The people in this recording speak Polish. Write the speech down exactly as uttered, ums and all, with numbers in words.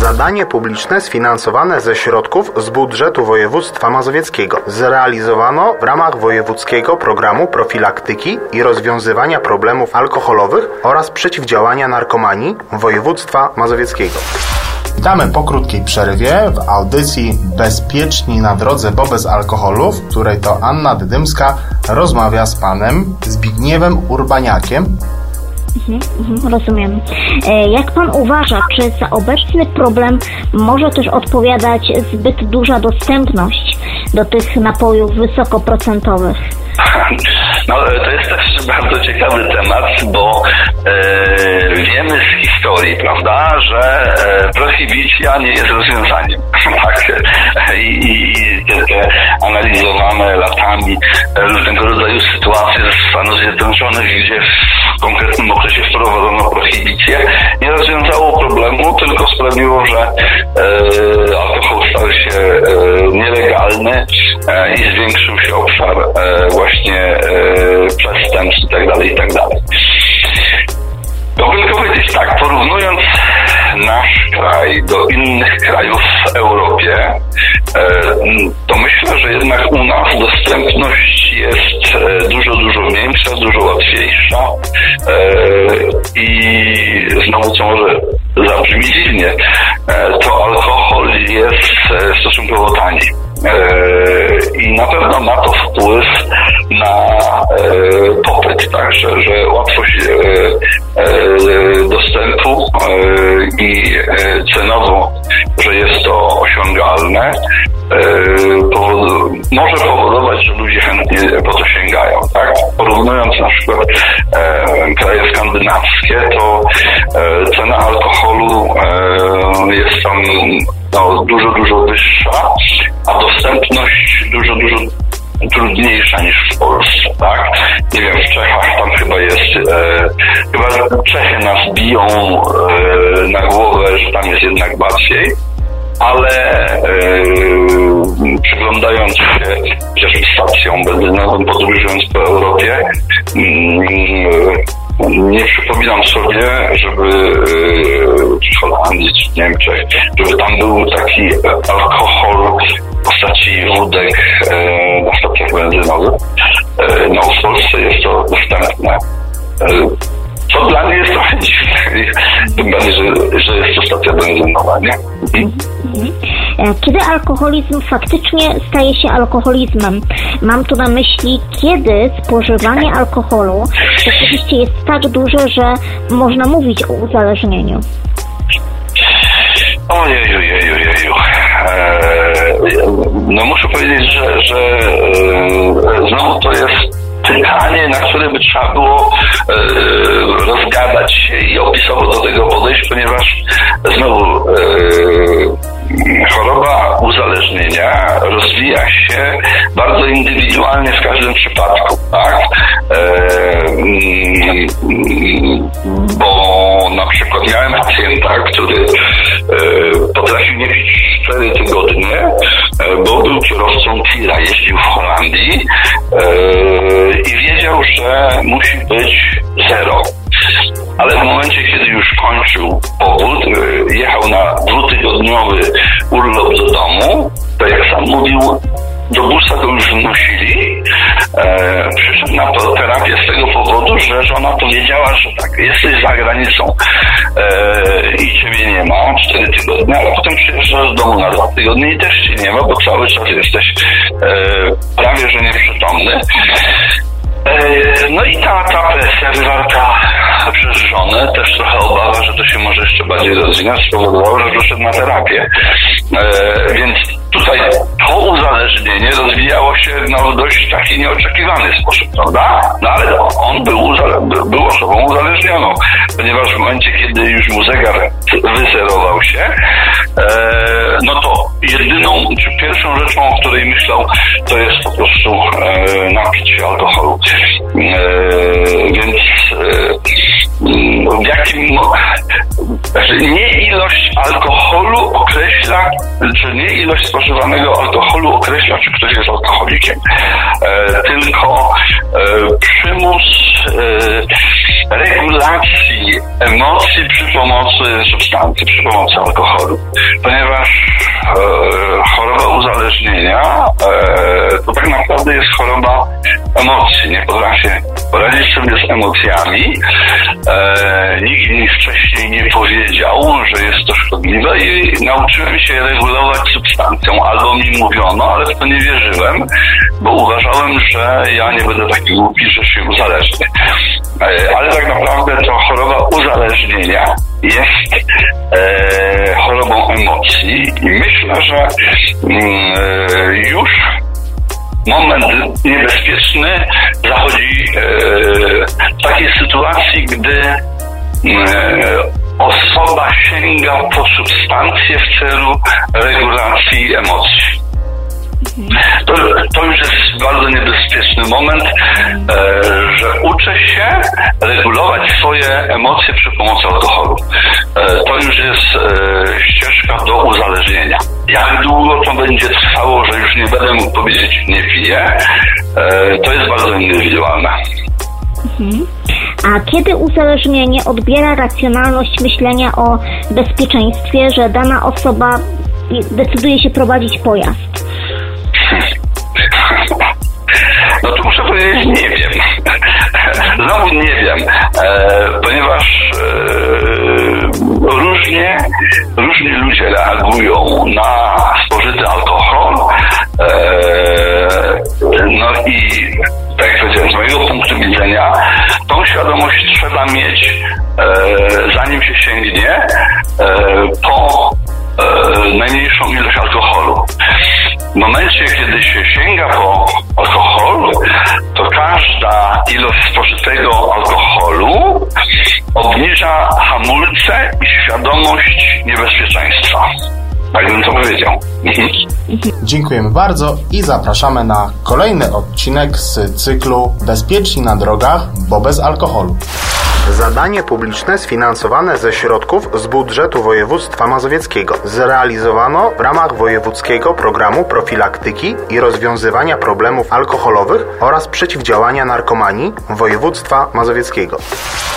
Zadanie publiczne sfinansowane ze środków z budżetu województwa mazowieckiego zrealizowano w ramach wojewódzkiego programu profilaktyki i rozwiązywania problemów alkoholowych oraz przeciwdziałania narkomanii województwa mazowieckiego. Witamy po krótkiej przerwie w audycji Bezpieczni na drodze, bo bez alkoholu, w której to Anna Dydymska rozmawia z panem Zbigniewem Urbaniakiem. Mhm, mhm, rozumiem. Jak pan uważa, czy za obecny problem może też odpowiadać zbyt duża dostępność do tych napojów wysokoprocentowych? No, to jest też bardzo ciekawy temat, bo e, wiemy z historii, prawda, że e, prohibicja nie jest rozwiązaniem. Tak. I, i te analizowane latami różnego rodzaju sytuacje ze Stanów Zjednoczonych, gdzie w konkretnym okresie wprowadzono prohibicję, nie rozwiązało problemu, tylko sprawiło, że e, alkohol stał się e, nielegalny e, i zwiększył się obszar e, właśnie e, przestępstw i tak dalej, i tak dalej. Mogę powiedzieć tak, porównując nasz kraj do innych krajów w Europie, to myślę, że jednak u nas dostępność jest dużo, dużo większa, dużo łatwiejsza i znowu co może zabrzmi dziwnie, to alkohol jest stosunkowo tani. I na pewno ma to wpływ na popyt, tak, że, że łatwość dostępu i cenowo, że jest to osiągalne, może powodować, że ludzie chętnie po to sięgają, tak? Porównując na przykład kraje skandynawskie, to cena alkoholu jest tam no, dużo, dużo wyższa, a dostępność dużo, dużo trudniejsza niż w Polsce, tak? Nie wiem, w Czechach tam chyba jest, e, chyba Czechy nas biją e, na głowę, że tam jest jednak łatwiej, ale e, przyglądając się chociażby stacjom benzynowym, podróżując po Europie, mm, nie przypominam sobie, żeby w Holandii czy w Niemczech, żeby tam był taki alkohol w postaci wódek e, na stacjach benzynowych. E, no w Polsce jest to dostępne. E, co dla mnie jest trochę dziwne, tym bardziej, że, że jest to stacja benzynowa, nie? Mhm. Kiedy alkoholizm faktycznie staje się alkoholizmem? Mam tu na myśli, kiedy spożywanie alkoholu rzeczywiście jest tak duże, że można mówić o uzależnieniu. Ojeju, jeju, jeju. Eee, no muszę powiedzieć, że, że e, znowu to jest pytanie, na które by trzeba było e, rozgadać się i opisowo do tego podejść, ponieważ znowu e, choroba uzależnienia rozwija się bardzo indywidualnie w każdym przypadku, tak? E, bo na przykład miałem pacjenta, który e, potrafił nie pić cztery tygodnie, e, bo był kierowcą tira, jeździł w Holandii e, i wiedział, że musi być zero. Ale w momencie, kiedy już kończył powód, jechał na dwutygodniowy urlop do domu, to jak sam mówił, do busa go już wnosili. E, przyszedł na terapię z tego powodu, że żona powiedziała, że tak, jesteś za granicą e, i ciebie nie ma cztery tygodnie, ale potem przyjeżdżasz z domu na dwa tygodnie i też cię nie ma, bo cały czas jesteś e, prawie że nieprzytomny. No i ta, ta presja wywarta przez żonę, też trochę obawa, że to się może jeszcze bardziej rozwinąć, spowodowało, że doszedł na terapię. E, więc tutaj to uzależnienie rozwijało się no, w dość taki nieoczekiwany sposób, prawda? No ale on był, uzale- był osobą uzależnioną, ponieważ w momencie, kiedy już mu zegar wyzerował się, e, no to jedyną, czy pierwszą rzeczą, o której myślał, to jest po prostu e, napić się alkoholu. E, więc e, w jakim Znaczy nie ilość alkoholu określa, czy nie ilość spożywanego alkoholu określa, czy ktoś jest alkoholikiem, e, tylko e, przymus e, regulacji emocji przy pomocy substancji, przy pomocy alkoholu. Ponieważ e, choroba uzależnienia e, to tak naprawdę jest choroba emocji. Nie potrafię poradzić sobie z emocjami. E, nikt mi wcześniej nie powiedział, że jest to szkodliwe i nauczyłem się regulować substancją. Albo mi mówiono, ale w to nie wierzyłem, bo uważałem, że ja nie będę taki głupi, że się uzależnię. E, ale tak naprawdę to choroba uzależnienia jest e, chorobą emocji i myślę, że mm, już moment niebezpieczny zachodzi e, w takiej sytuacji, gdy e, osoba sięga po substancję w celu regulacji emocji. To, to już jest bardzo niebezpieczny moment, e, że uczę się regulować swoje emocje przy pomocy alkoholu. E, to już jest e, ścieżka do uzależnienia. Jak długo to będzie trwało, że już nie będę mógł powiedzieć nie piję, e, to jest bardzo indywidualne. Mhm. A kiedy uzależnienie odbiera racjonalność myślenia o bezpieczeństwie, że dana osoba decyduje się prowadzić pojazd? No tu muszę powiedzieć, nie wiem. Znowu nie wiem, e, ponieważ e, różnie, różni ludzie reagują na spożyty alkohol. E, no i tak jak powiedziałem, z mojego punktu widzenia tą świadomość trzeba mieć, e, zanim się sięgnie e, po e, najmniejszą ilość alkoholu. W momencie, kiedy się sięga po alkohol, to każda ilość spożytego alkoholu obniża hamulce i świadomość niebezpieczeństwa. Tak bym to powiedział. Mhm. Dziękujemy bardzo i zapraszamy na kolejny odcinek z cyklu Bezpieczni na drogach, bo bez alkoholu. Zadanie publiczne sfinansowane ze środków z budżetu województwa mazowieckiego zrealizowano w ramach wojewódzkiego programu profilaktyki i rozwiązywania problemów alkoholowych oraz przeciwdziałania narkomanii województwa mazowieckiego.